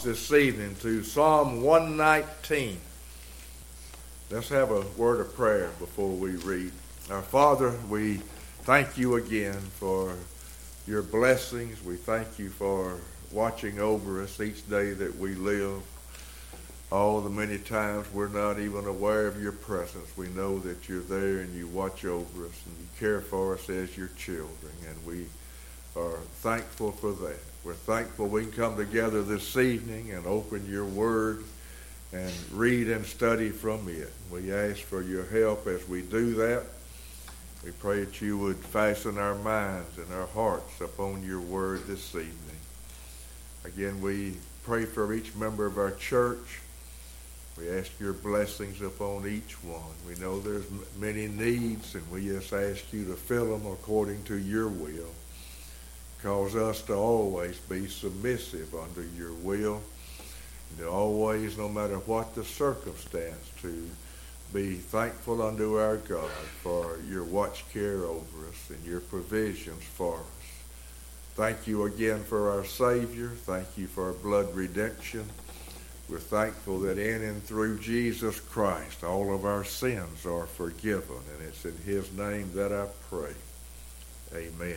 Psalms this evening to Psalm 119. Let's have a word of prayer before we read. Our Father, we thank you again for your blessings. We thank you for watching over us each day that we live. All the many times we're not even aware of your presence. We know that you're there and you watch over us and you care for us as your children, and we are thankful for that. We're thankful we can come together this evening and open your word and read and study from it. We ask for your help as we do that. We pray that you would fasten our minds and our hearts upon your word this evening. Again, we pray for each member of our church. We ask your blessings upon each one. We know there's many needs, and we just ask you to fill them according to your will. Cause us to always be submissive under your will, and to always, no matter what the circumstance, to be thankful unto our God for your watch care over us and your provisions for us. Thank you again for our Savior. Thank you for our blood redemption. We're thankful that in and through Jesus Christ, all of our sins are forgiven, and it's in his name that I pray. Amen.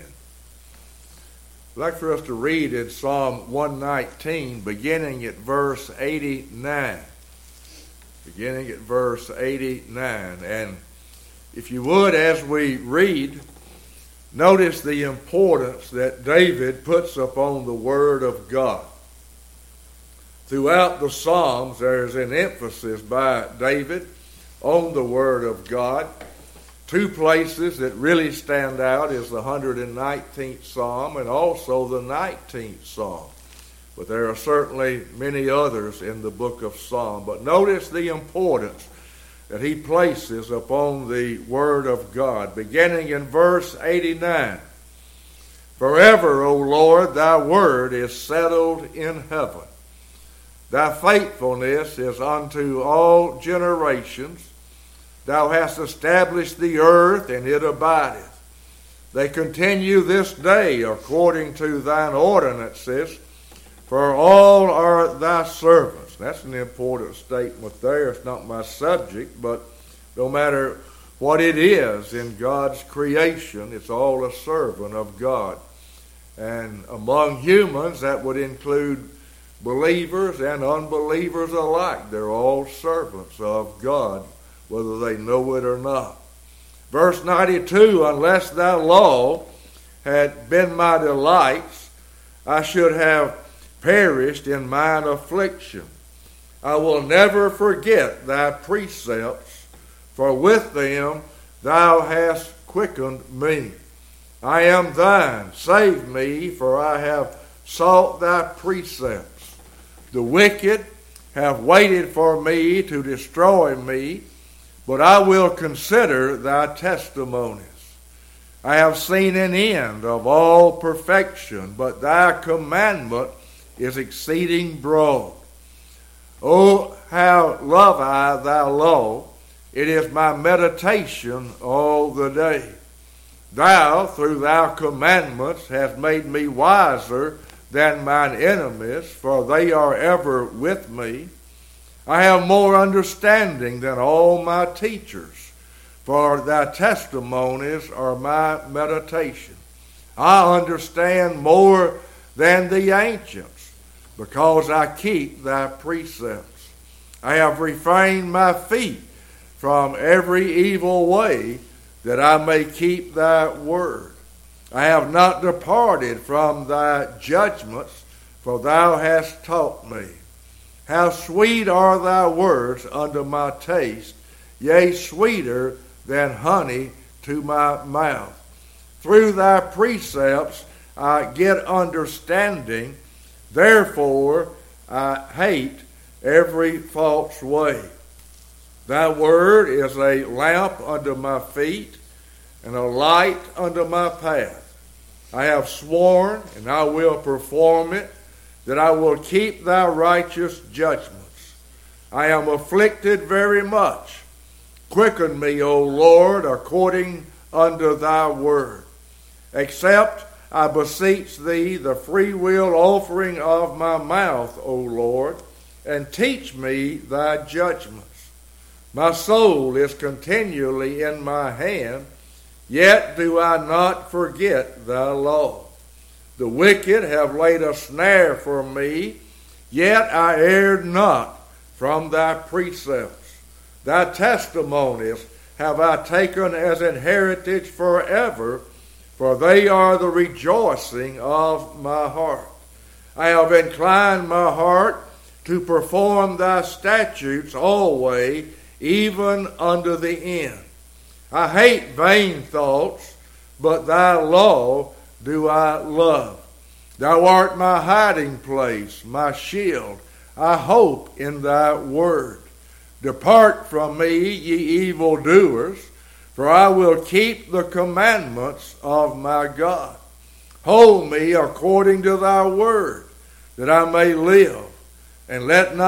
I'd like for us to read in Psalm 119, beginning at verse 89. Beginning at verse 89. And if you would, as we read, notice the importance that David puts upon the Word of God. Throughout the Psalms, there's an emphasis by David on the Word of God. Two places that really stand out is the 119th Psalm and also the 19th Psalm. But there are certainly many others in the book of Psalm. But notice the importance that he places upon the Word of God, beginning in verse 89. Forever, O Lord, thy word is settled in heaven. Thy faithfulness is unto all generations. Thou hast established the earth, and it abideth. They continue this day according to thine ordinances, for all are thy servants. That's an important statement there. It's not my subject, but no matter what it is in God's creation, it's all a servant of God. And among humans, that would include believers and unbelievers alike. They're all servants of God, whether they know it or not. Verse 92, unless thy law had been my delights, I should have perished in mine affliction. I will never forget thy precepts, for with them thou hast quickened me. I am thine, save me, for I have sought thy precepts. The wicked have waited for me to destroy me, but I will consider thy testimonies. I have seen an end of all perfection, but thy commandment is exceeding broad. Oh, how love I thy law! It is my meditation all the day. Thou, through thy commandments, hast made me wiser than mine enemies, for they are ever with me. I have more understanding than all my teachers, for thy testimonies are my meditation. I understand more than the ancients, because I keep thy precepts. I have refrained my feet from every evil way, that I may keep thy word. I have not departed from thy judgments, for thou hast taught me. How sweet are thy words unto my taste, yea, sweeter than honey to my mouth. Through thy precepts I get understanding, therefore I hate every false way. Thy word is a lamp unto my feet, and a light unto my path. I have sworn, and I will perform it, that I will keep thy righteous judgments. I am afflicted very much. Quicken me, O Lord, according unto thy word. Except I beseech thee, the free will offering of my mouth, O Lord, and teach me thy judgments. My soul is continually in my hand, yet do I not forget thy law. The wicked have laid a snare for me, yet I erred not from thy precepts. Thy testimonies have I taken as an heritage forever, for they are the rejoicing of my heart. I have inclined my heart to perform thy statutes always, even unto the end. I hate vain thoughts, but thy law do I love. Thou art my hiding place, my shield. I hope in thy word. Depart from me, ye evildoers, for I will keep the commandments of my God. Hold me according to thy word, that I may live, and let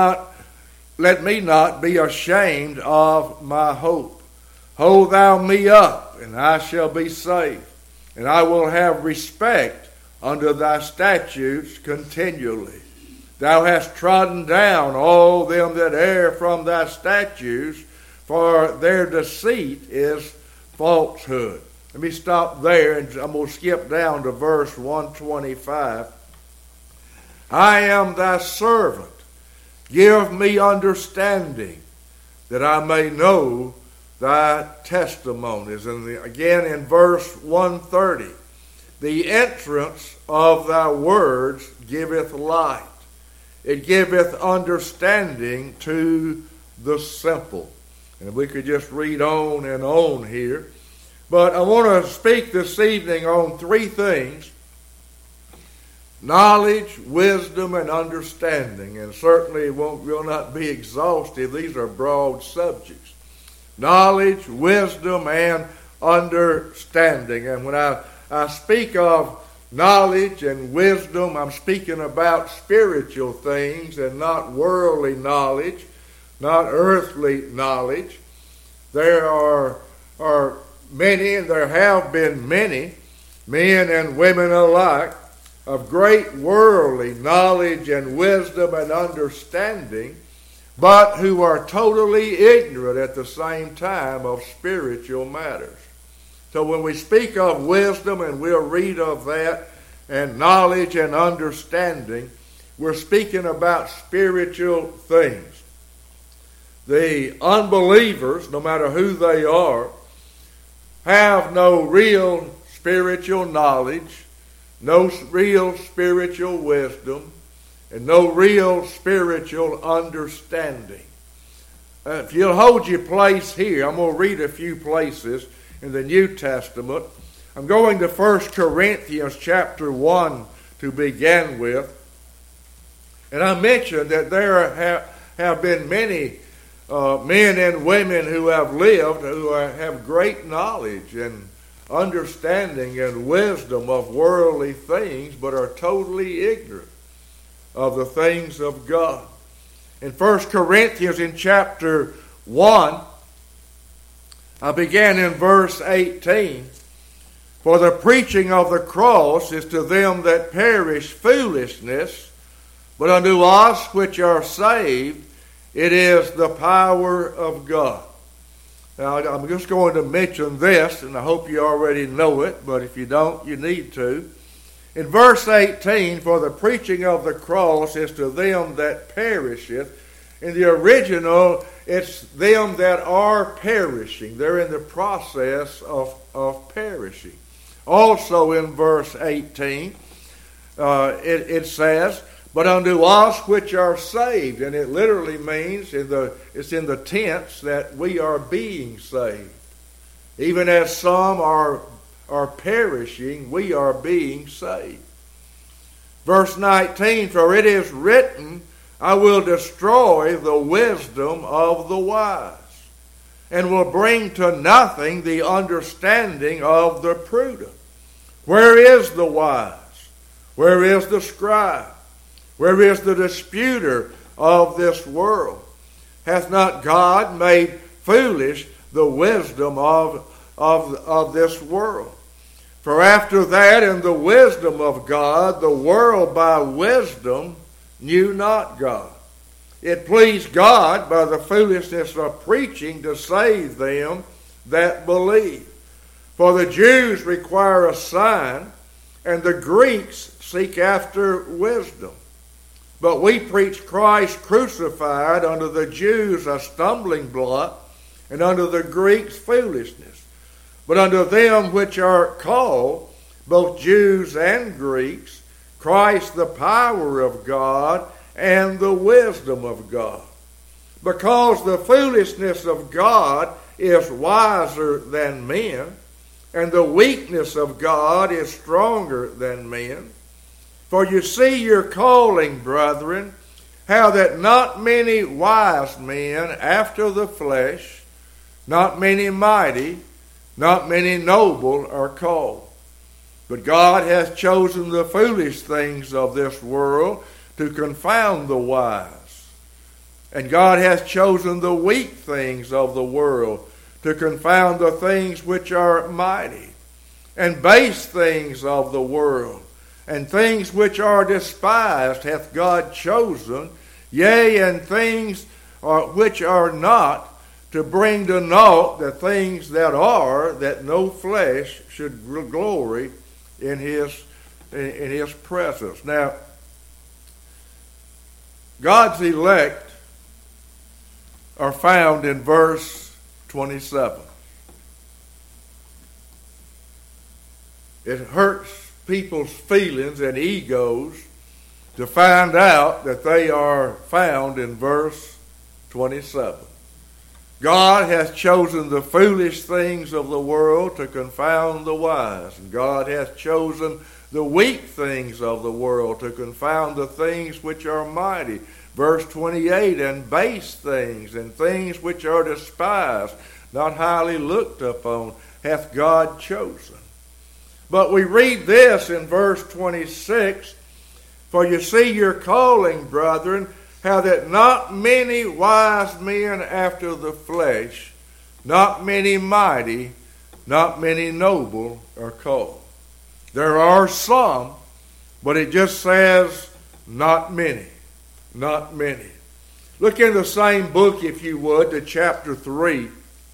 me not be ashamed of my hope. Hold thou me up, and I shall be safe, and I will have respect unto thy statutes continually. Thou hast trodden down all them that err from thy statutes, for their deceit is falsehood. Let me stop there, and I'm going to skip down to verse 125. I am thy servant. Give me understanding, that I may know thy testimonies. And again in verse 130, the entrance of thy words giveth light. It giveth understanding to the simple. And we could just read on and on here. But I want to speak this evening on three things: knowledge, wisdom, and understanding. And certainly will not be exhaustive. These are broad subjects. Knowledge, wisdom, and understanding. And when I speak of knowledge and wisdom, I'm speaking about spiritual things and not worldly knowledge, not earthly knowledge. There are many, and there have been many, men and women alike, of great worldly knowledge and wisdom and understanding, but who are totally ignorant at the same time of spiritual matters. So when we speak of wisdom, and we'll read of that, and knowledge and understanding, we're speaking about spiritual things. The unbelievers, no matter who they are, have no real spiritual knowledge, no real spiritual wisdom, and no real spiritual understanding. If you'll hold your place here, I'm going to read a few places in the New Testament. I'm going to 1 Corinthians chapter 1 to begin with. And I mentioned that there have been many men and women who have lived, who have great knowledge and understanding and wisdom of worldly things, but are totally ignorant of the things of God. In 1 Corinthians in chapter 1, I began in verse 18. For the preaching of the cross is to them that perish foolishness, but unto us which are saved it is the power of God. Now, I'm just going to mention this, and I hope you already know it, but if you don't, you need to. In verse 18, for the preaching of the cross is to them that perisheth. In the original, it's them that are perishing. They're in the process of perishing. Also in verse 18, it says, but unto us which are saved. And it literally means, it's in the tense, that we are being saved. Even as some are perishing, we are being saved. Verse 19, for it is written, I will destroy the wisdom of the wise, and will bring to nothing the understanding of the prudent. Where is the wise? Where is the scribe? Where is the disputer of this world? Hath not God made foolish the wisdom of this world? For after that, in the wisdom of God, the world by wisdom knew not God. It pleased God by the foolishness of preaching to save them that believe. For the Jews require a sign, and the Greeks seek after wisdom. But we preach Christ crucified, unto the Jews a stumbling block, and unto the Greeks foolishness. But unto them which are called, both Jews and Greeks, Christ the power of God and the wisdom of God. Because the foolishness of God is wiser than men, and the weakness of God is stronger than men. For you see your calling, brethren, how that not many wise men after the flesh, not many mighty, not many noble are called. But God hath chosen the foolish things of this world to confound the wise. And God hath chosen the weak things of the world to confound the things which are mighty, and base things of the world, and things which are despised hath God chosen, yea, and things which are not, to bring to naught the things that are, that no flesh should glory in his presence. Now, God's elect are found in verse 27. It hurts people's feelings and egos to find out that they are found in verse 27. God hath chosen the foolish things of the world to confound the wise, and God hath chosen the weak things of the world to confound the things which are mighty. Verse 28, and base things, and things which are despised, not highly looked upon, hath God chosen. But we read this in verse 26, for you see your calling, brethren, how that not many wise men after the flesh, not many mighty, not many noble are called. There are some, but it just says not many, not many. Look in the same book, if you would, to chapter 3.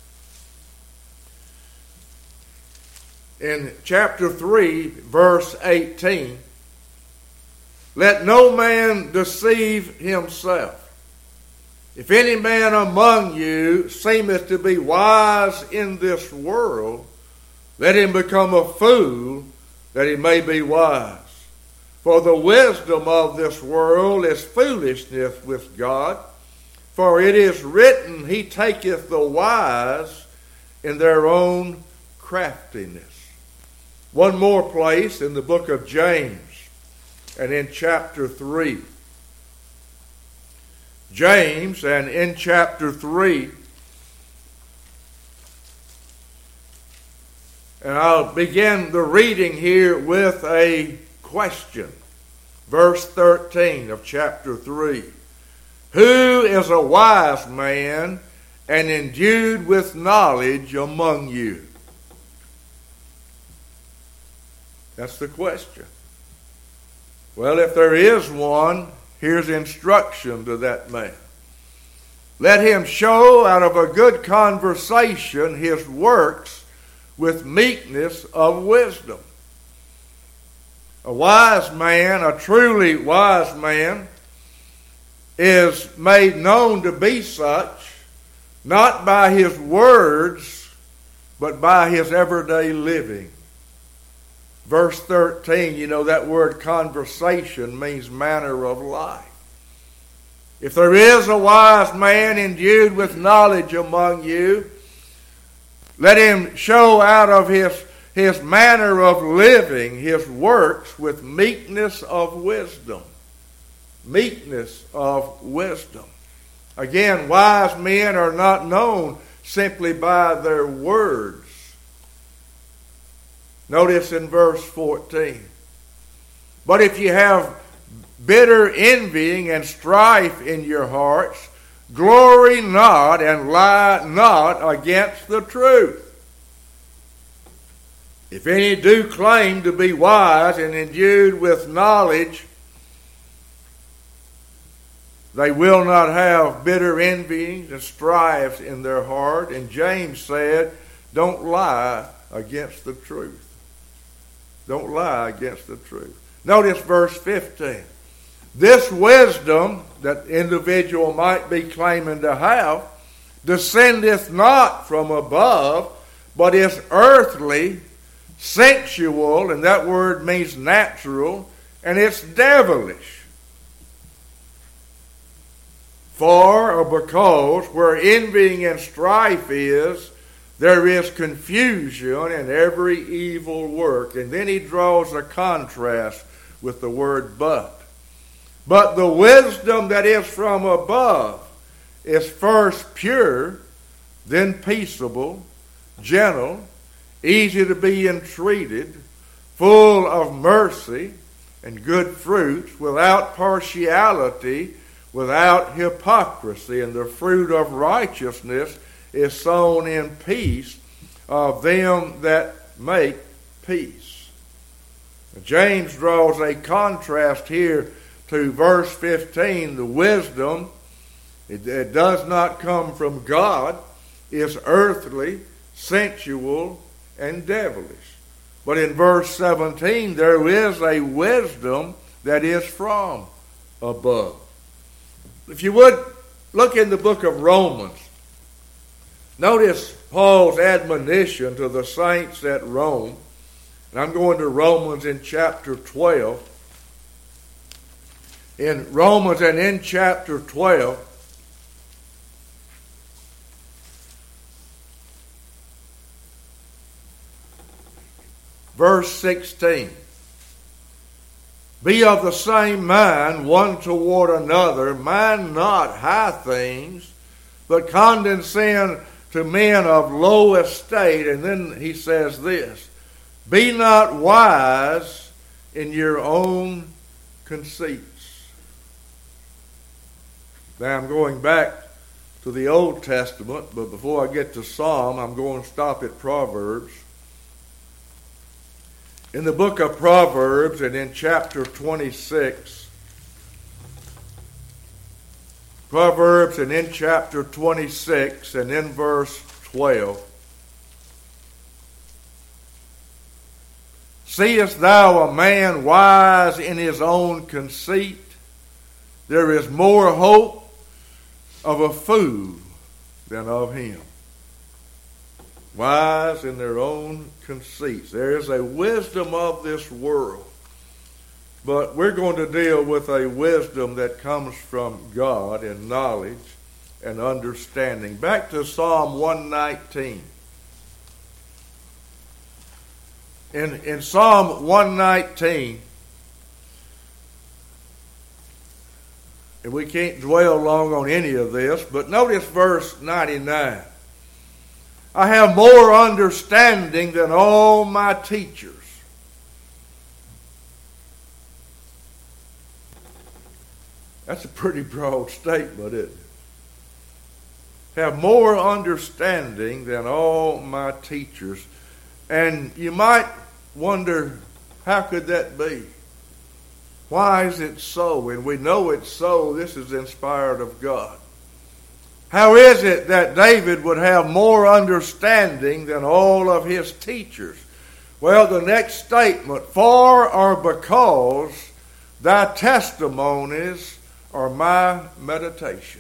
In chapter 3, verse 18, let no man deceive himself. If any man among you seemeth to be wise in this world, let him become a fool, that he may be wise. For the wisdom of this world is foolishness with God. For it is written, he taketh the wise in their own craftiness. One more place in the book of James, and in chapter 3. James, and in chapter 3, and I'll begin the reading here with a question. Verse 13 of chapter 3. Who is a wise man and endued with knowledge among you? That's the question. Well, if there is one, here's instruction to that man. Let him show out of a good conversation his works with meekness of wisdom. A wise man, a truly wise man, is made known to be such, not by his words, but by his everyday living. Verse 13, you know that word conversation means manner of life. If there is a wise man endued with knowledge among you, let him show out of his manner of living, his works with meekness of wisdom. Meekness of wisdom. Again, wise men are not known simply by their words. Notice in verse 14. But if you have bitter envying and strife in your hearts, glory not and lie not against the truth. If any do claim to be wise and endued with knowledge, they will not have bitter envyings and strifes in their heart. And James said, don't lie against the truth. Don't lie against the truth. Notice verse 15. This wisdom that individual might be claiming to have descendeth not from above, but is earthly, sensual, and that word means natural, and it's devilish. For or because where envying and strife is, there is confusion and every evil work. And then he draws a contrast with the word but. But the wisdom that is from above is first pure, then peaceable, gentle, easy to be entreated, full of mercy and good fruits, without partiality, without hypocrisy. And the fruit of righteousness is sown in peace of them that make peace. James draws a contrast here to verse 15. The wisdom, it does not come from God, is earthly, sensual, and devilish. But in verse 17, there is a wisdom that is from above. If you would, look in the book of Romans. Notice Paul's admonition to the saints at Rome. And I'm going to Romans in chapter 12. In Romans and in chapter 12, verse 16. Be of the same mind one toward another, mind not high things, but condescend to men of low estate. And then he says this, be not wise in your own conceits. Now I'm going back to the Old Testament, but before I get to Psalm, I'm going to stop at Proverbs. In the book of Proverbs and in chapter 26, Proverbs and in chapter 26 and in verse 12, seest thou a man wise in his own conceit? There is more hope of a fool than of him. Wise in their own conceits. There is a wisdom of this world. But we're going to deal with a wisdom that comes from God in knowledge and understanding. Back to Psalm 119. In Psalm 119, and we can't dwell long on any of this, but notice verse 99. I have more understanding than all my teachers. That's a pretty broad statement, isn't it? Have more understanding than all my teachers. And you might wonder, how could that be? Why is it so? And we know it's so. This is inspired of God. How is it that David would have more understanding than all of his teachers? Well, the next statement, for or because thy testimonies are my meditation.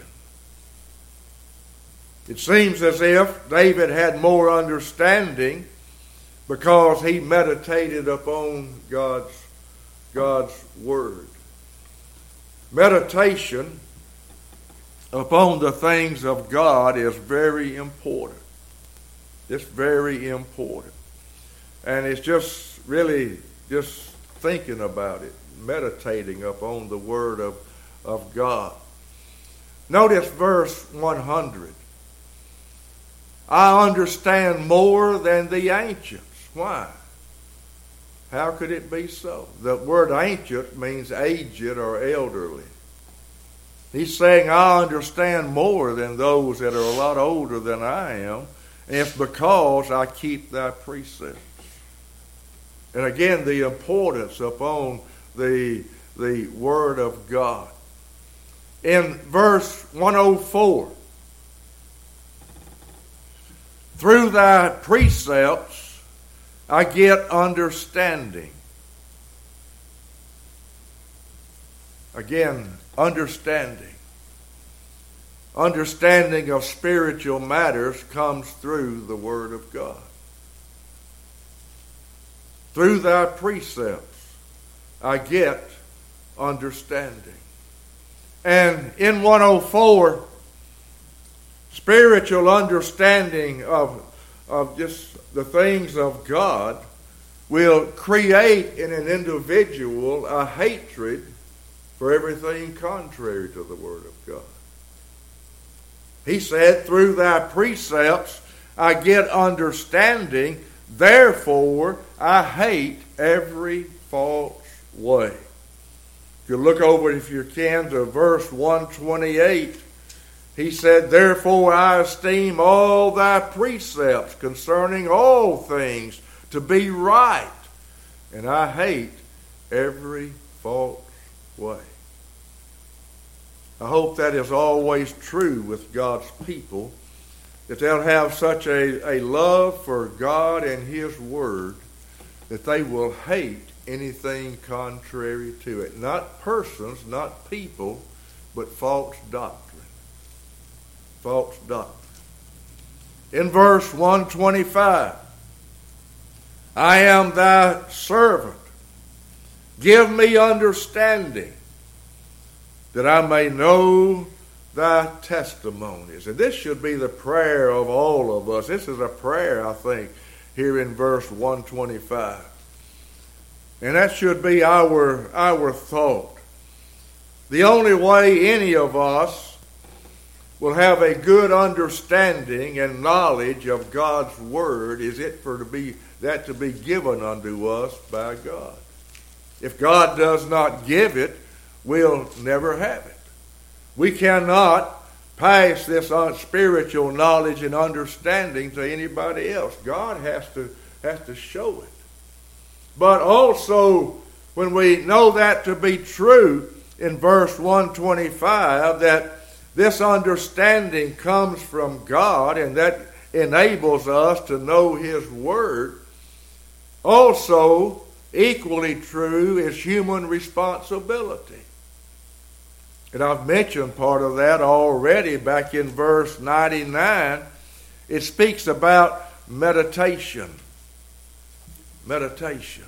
It seems as if David had more understanding because he meditated upon God's word. Meditation upon the things of God is very important. It's very important. And it's just really just thinking about it, meditating upon the word of God. Notice verse 100. I understand more than the ancients. Why? How could it be so? The word ancient means aged or elderly. He's saying, I understand more than those that are a lot older than I am, and it's because I keep thy precepts. And again, the importance upon the Word of God. In verse 104, through thy precepts I get understanding. Again, understanding. Understanding of spiritual matters comes through the Word of God. Through thy precepts I get understanding. And in 104, spiritual understanding of just the things of God will create in an individual a hatred for everything contrary to the Word of God. He said, through thy precepts I get understanding, therefore I hate every false way. If you look over, if you can, to verse 128, he said, therefore I esteem all thy precepts concerning all things to be right, and I hate every false way. I hope that is always true with God's people, that they'll have such a love for God and His Word that they will hate anything contrary to it. Not persons, not people, but false doctrine. False doctrine. In verse 125, I am thy servant. Give me understanding, that I may know thy testimonies. And this should be the prayer of all of us. This is a prayer, I think, here in verse 125. And that should be our thought. The only way any of us will have a good understanding and knowledge of God's Word is it for to be given unto us by God. If God does not give it, we'll never have it. We cannot pass this spiritual knowledge and understanding to anybody else. God has to show it. But also, when we know that to be true in verse 125, that this understanding comes from God and that enables us to know His Word, also equally true is human responsibility. And I've mentioned part of that already back in verse 99. It speaks about meditation. Meditation.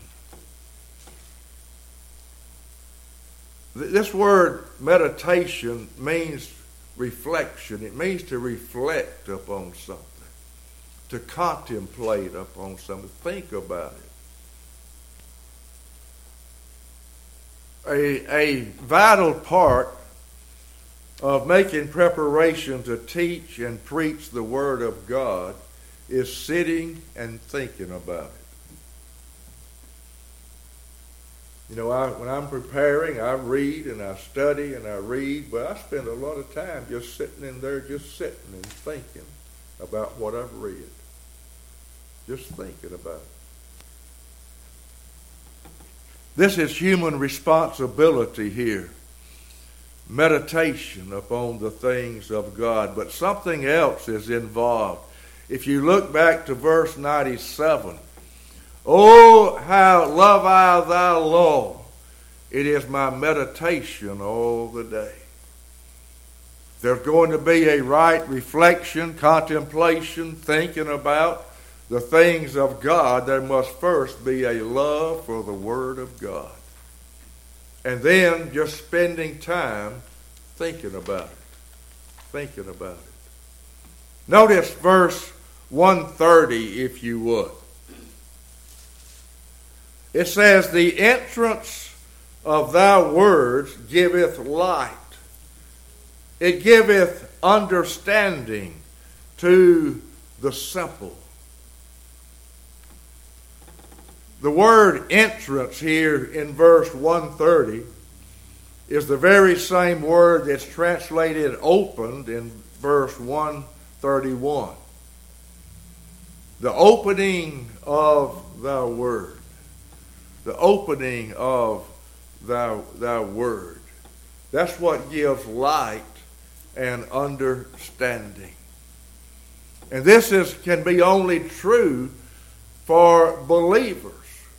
This word meditation means reflection. It means to reflect upon something, to contemplate upon something, think about it. A vital part of making preparation to teach and preach the Word of God is sitting and thinking about it. You know, when I'm preparing, I read and I study and I read, but I spend a lot of time just sitting in there, just sitting and thinking about what I've read. Just thinking about it. This is human responsibility here. Meditation upon the things of God. But something else is involved. If you look back to verse 97, oh, how love I thy law. It is my meditation all the day. There's going to be a right reflection, contemplation, thinking about the things of God. There must first be a love for the Word of God. And then just spending time thinking about it. Thinking about it. Notice verse 130, if you would. It says, the entrance of thy words giveth light. It giveth understanding to the simple. The word entrance here in verse 130 is the very same word that's translated opened in verse 131. The opening of thy word. the opening of thy word. That's what gives light and understanding. And this can be only true for believers.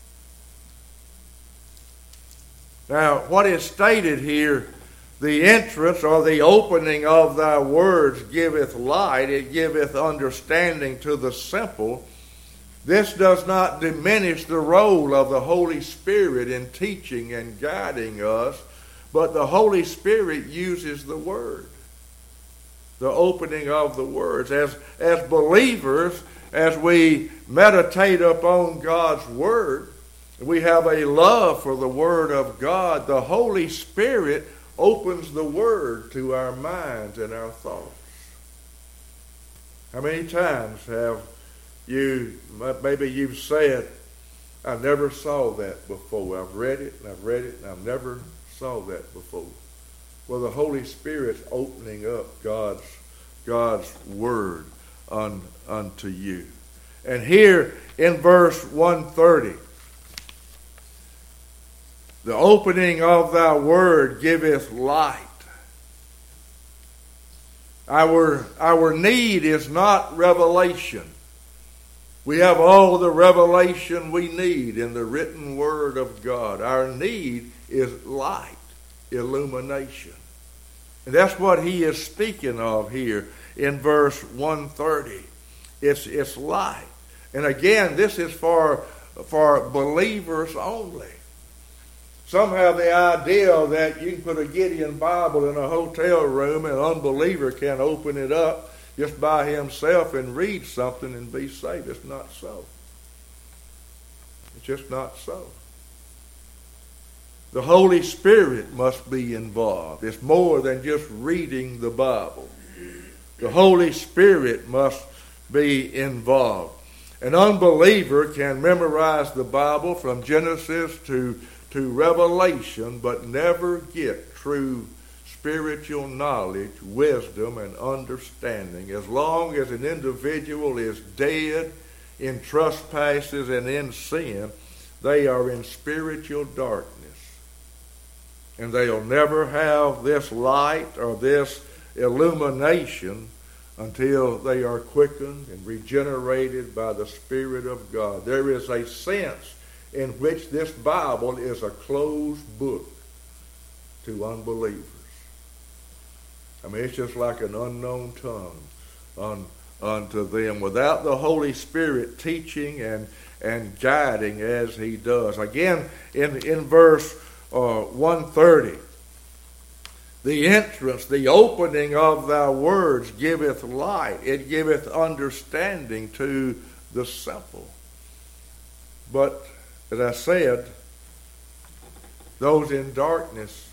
Now, what is stated here, the entrance or the opening of thy words giveth light, it giveth understanding to the simple. This does not diminish the role of the Holy Spirit in teaching and guiding us, but the Holy Spirit uses the Word, the opening of the words. As believers, as we meditate upon God's Word, we have a love for the Word of God. The Holy Spirit opens the Word to our minds and our thoughts. How many times have maybe you've said, I never saw that before. I've read it and I've never saw that before. Well, the Holy Spirit's opening up God's Word unto you. And here in verse 130, the opening of thy word giveth light. Our need is not revelation. We have all the revelation we need in the written word of God. Our need is light, illumination. And that's what he is speaking of here in verse 130. It's light. And again, this is for believers only. Some have the idea that you can put a Gideon Bible in a hotel room and an unbeliever can open it up just by himself and read something and be saved. It's not so. It's just not so. The Holy Spirit must be involved. It's more than just reading the Bible. The Holy Spirit must be involved. An unbeliever can memorize the Bible from Genesis to Revelation, but never get true spiritual knowledge, wisdom, and understanding. As long as an individual is dead in trespasses and in sin, they are in spiritual darkness. And they'll never have this light or this illumination until they are quickened and regenerated by the Spirit of God. There is a sense in which this Bible is a closed book to unbelievers. I mean, it's just like an unknown tongue unto them, without the Holy Spirit teaching and guiding as he does. Again, in verse 130, the entrance, the opening of thy words giveth light. It giveth understanding to the simple. But as I said, those in darkness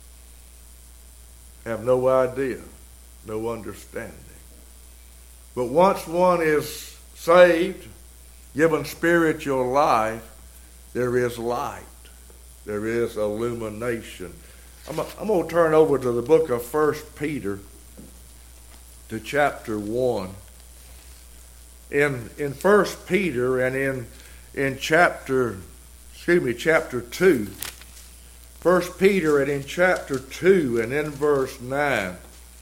have no idea, no understanding. But once one is saved, given spiritual life, there is light. There is illumination. I'm going to turn over to the book of 1 Peter, to chapter 1. In 1 Peter and in chapter 2, 1 Peter and in chapter 2 and in verse 9.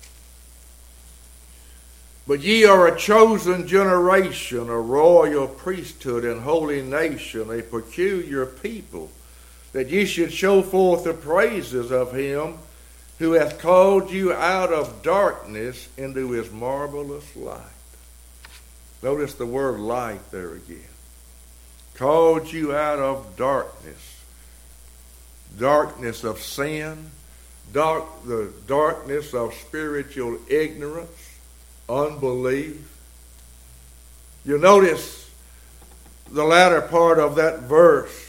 But ye are a chosen generation, a royal priesthood and holy nation, a peculiar people, that ye should show forth the praises of him who hath called you out of darkness into his marvelous light. Notice the word light there again. Called you out of darkness. Darkness of sin, the darkness of spiritual ignorance, unbelief. You notice the latter part of that verse.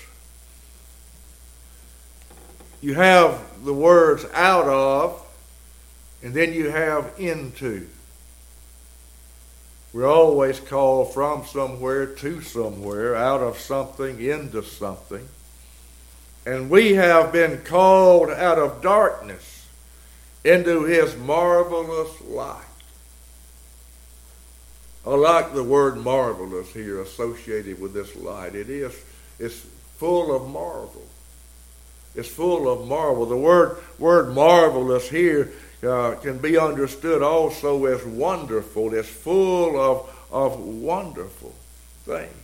You have the words out of, and then you have into. We're always called from somewhere to somewhere, out of something into something. And we have been called out of darkness into his marvelous light. I like the word marvelous here associated with this light. It's full of marvel. It's full of marvel. The word marvelous here can be understood also as wonderful. It's full of wonderful things.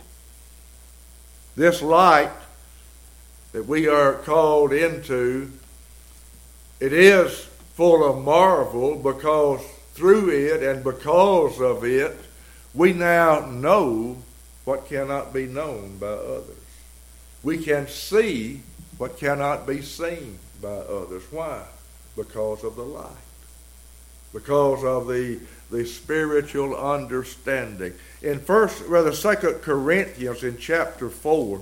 This light that we are called into, it is full of marvel because through it and because of it, we now know what cannot be known by others. We can see what cannot be seen by others. Why? Because of the light. Because of the spiritual understanding. In 2 Corinthians in chapter 4,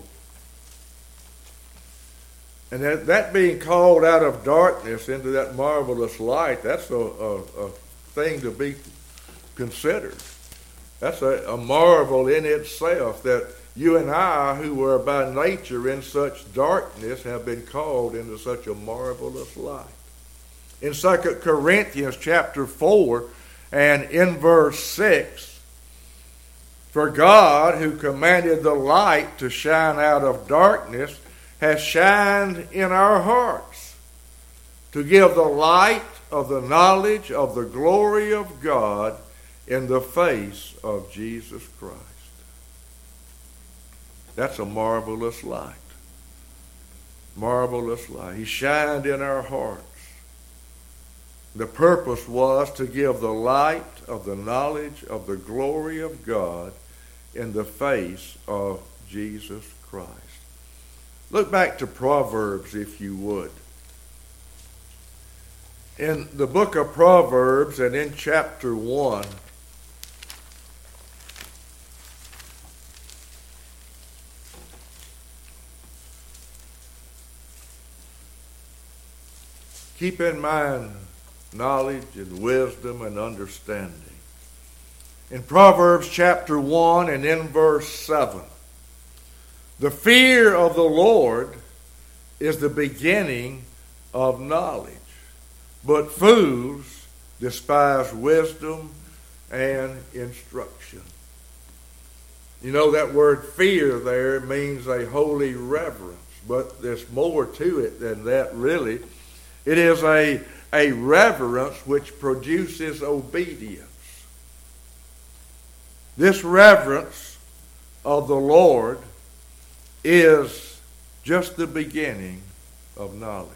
and that being called out of darkness into that marvelous light, that's a thing to be considered. That's a marvel in itself that you and I, who were by nature in such darkness, have been called into such a marvelous light. In 2 Corinthians chapter 4 and in verse 6, for God, who commanded the light to shine out of darkness, has shined in our hearts to give the light of the knowledge of the glory of God in the face of Jesus Christ. That's a marvelous light. Marvelous light. He shined in our hearts. The purpose was to give the light of the knowledge of the glory of God in the face of Jesus Christ. Look back to Proverbs, if you would. In the book of Proverbs and in chapter 1, keep in mind knowledge and wisdom and understanding. In Proverbs chapter 1 and in verse 7, the fear of the Lord is the beginning of knowledge, but fools despise wisdom and instruction. You know, that word fear there means a holy reverence, but there's more to it than that, really. It is a reverence which produces obedience. This reverence of the Lord is just the beginning of knowledge.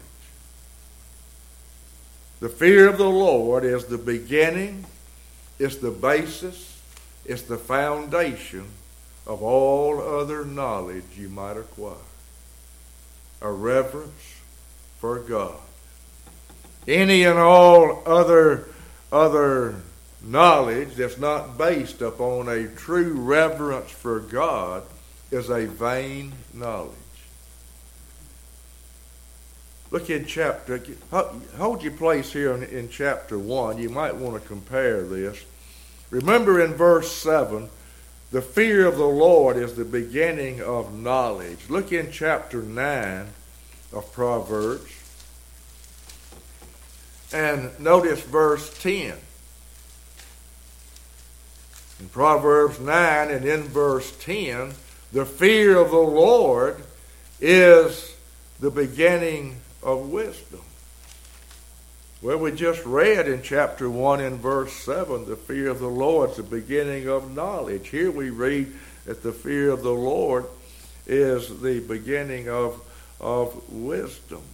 The fear of the Lord is the beginning, it's the basis, it's the foundation of all other knowledge you might acquire. A reverence for God. Any and all other knowledge that's not based upon a true reverence for God is a vain knowledge. Look in hold your place here in chapter 1. You might want to compare this. Remember in verse 7, the fear of the Lord is the beginning of knowledge. Look in chapter 9 of Proverbs. And notice verse 10. In Proverbs 9 and in verse 10, the fear of the Lord is the beginning of wisdom. Well, we just read in chapter 1 and verse 7, the fear of the Lord is the beginning of knowledge. Here we read that the fear of the Lord is the beginning of wisdom.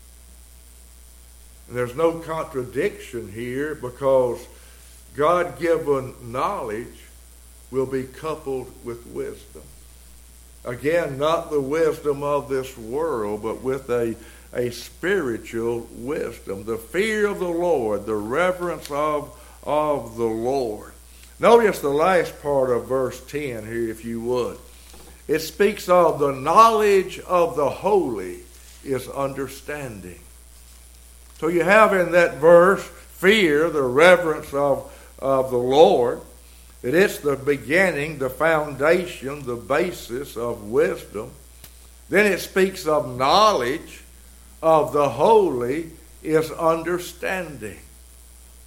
And there's no contradiction here because God-given knowledge will be coupled with wisdom. Again, not the wisdom of this world, but with a spiritual wisdom. The fear of the Lord, the reverence of the Lord. Notice the last part of verse 10 here, if you would. It speaks of the knowledge of the holy is understanding. So you have in that verse fear, the reverence of the Lord, that it's the beginning, the foundation, the basis of wisdom. Then it speaks of knowledge of the holy is understanding.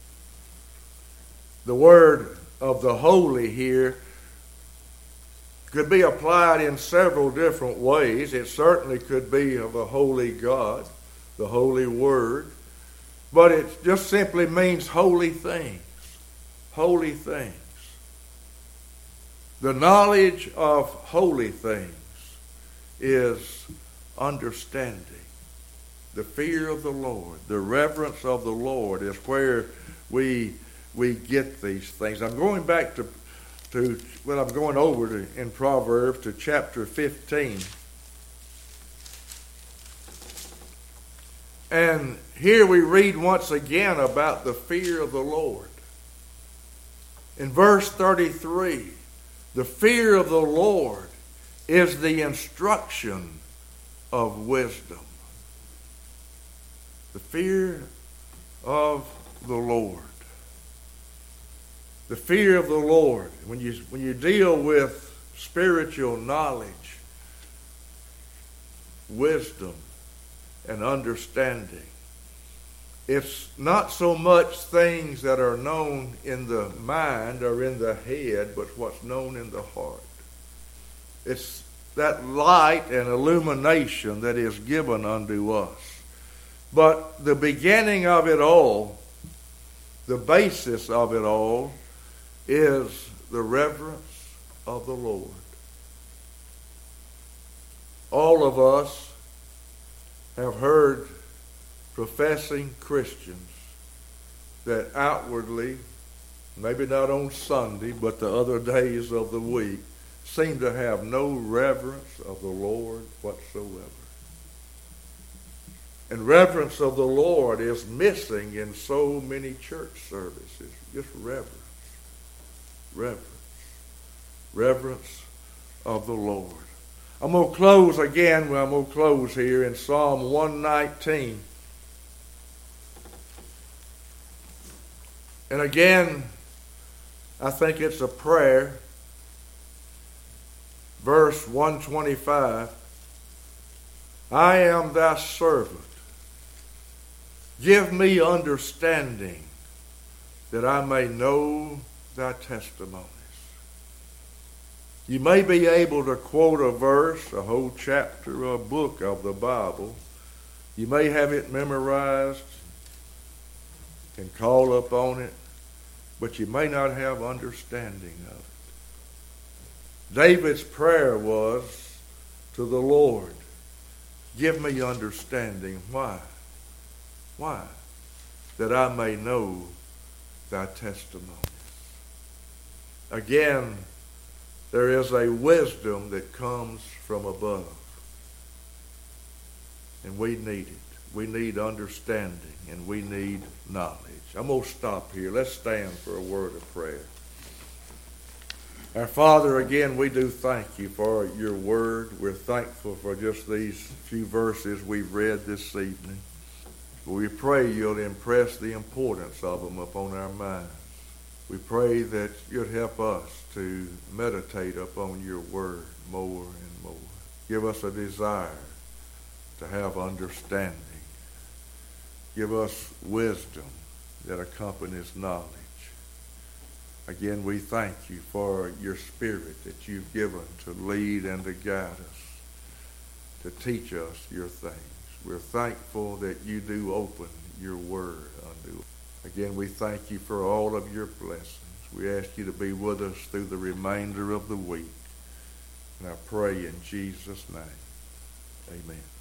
The word of the holy here could be applied in several different ways. It certainly could be of a holy God, the holy word, but it just simply means holy things. Holy things. The knowledge of holy things is understanding. The fear of the Lord, the reverence of the Lord is where we get these things. I'm going back to I'm going over in Proverbs to chapter 15. And here we read once again about the fear of the Lord. In verse 33, the fear of the Lord is the instruction of wisdom. The fear of the Lord. The fear of the Lord. When you deal with spiritual knowledge, wisdom, and understanding, it's not so much things that are known in the mind or in the head, but what's known in the heart. It's that light and illumination that is given unto us. But the beginning of it all, the basis of it all, is the reverence of the Lord. All of us have heard professing Christians that outwardly, maybe not on Sunday, but the other days of the week, seem to have no reverence of the Lord whatsoever. And reverence of the Lord is missing in so many church services. Just reverence. Reverence. Reverence of the Lord. I'm going to close again. I'm going to close here in Psalm 119. And again, I think it's a prayer. Verse 125. I am thy servant. Give me understanding that I may know thy testimonies. You may be able to quote a verse, a whole chapter, or a book of the Bible. You may have it memorized and call up on it, but you may not have understanding of it. David's prayer was to the Lord, give me understanding. Why? Why? That I may know thy testimonies. Again, there is a wisdom that comes from above. And we need it. We need understanding and we need knowledge. I'm going to stop here. Let's stand for a word of prayer. Our Father, again, we do thank you for your word. We're thankful for just these few verses we've read this evening. We pray you'll impress the importance of them upon our minds. We pray that you'd help us to meditate upon your word more and more. Give us a desire to have understanding. Give us wisdom that accompanies knowledge. Again, we thank you for your Spirit that you've given to lead and to guide us, to teach us your things. We're thankful that you do open your word unto us. Again, we thank you for all of your blessings. We ask you to be with us through the remainder of the week. And I pray in Jesus' name, amen.